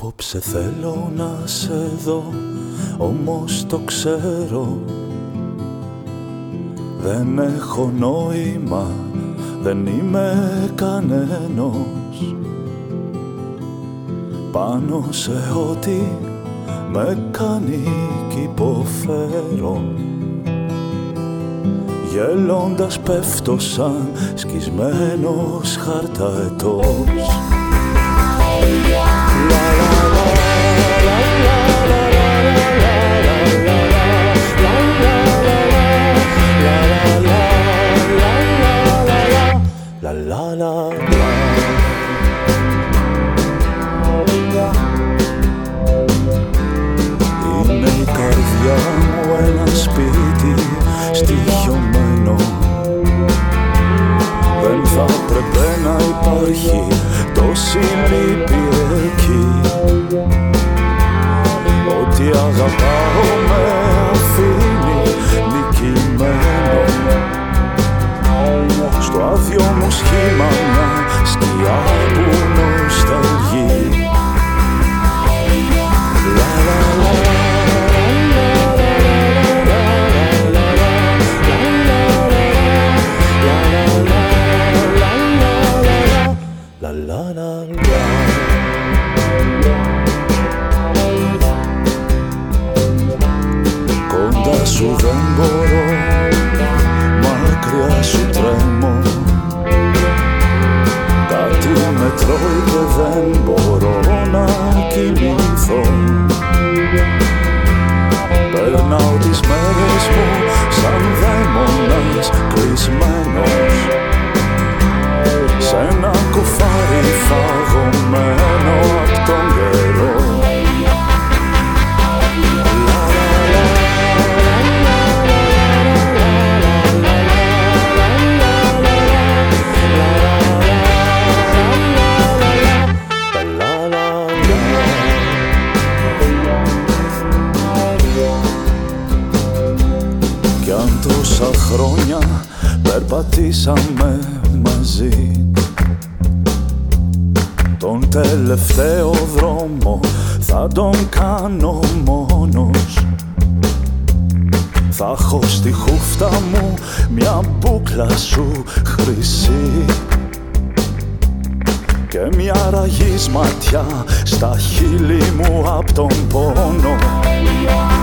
Απόψε θέλω να σε δω, όμως το ξέρω. Δεν έχω νόημα, δεν είμαι κανένας πάνω σε ό,τι με κάνει κι υποφέρω. Γελώντας πέφτω σαν σκισμένος χαρταετός. Είναι η καρδιά μου ένα σπίτι στοιχειωμένο. Δεν θα πρέπει να υπάρχει τόση λύπη εκεί. Ό,τι αγαπάω με αφήνει νικημένο. Στο άδειο μου σχήμα μια σκιά που νοσταλγεί. Κοντά σου δεν μπορώ, μακριά σου τρέμω. Κάτι με τρώει και δεν μπορώ να κοιμηθώ. Περνάω τις μέρες μου σαν δαίμονας κλεισμένος σ' ένα κουφάρι φαγωμένο απ' τον καιρό. Κι αν τόσα χρόνια περπατήσαμε μαζί, τον τελευταίο δρόμο θα τον κάνω μόνος. Θα έχω στη χούφτα μου μια μπούκλα σου χρυσή και μια ραγής ματιά στα χείλη μου απ' τον πόνο.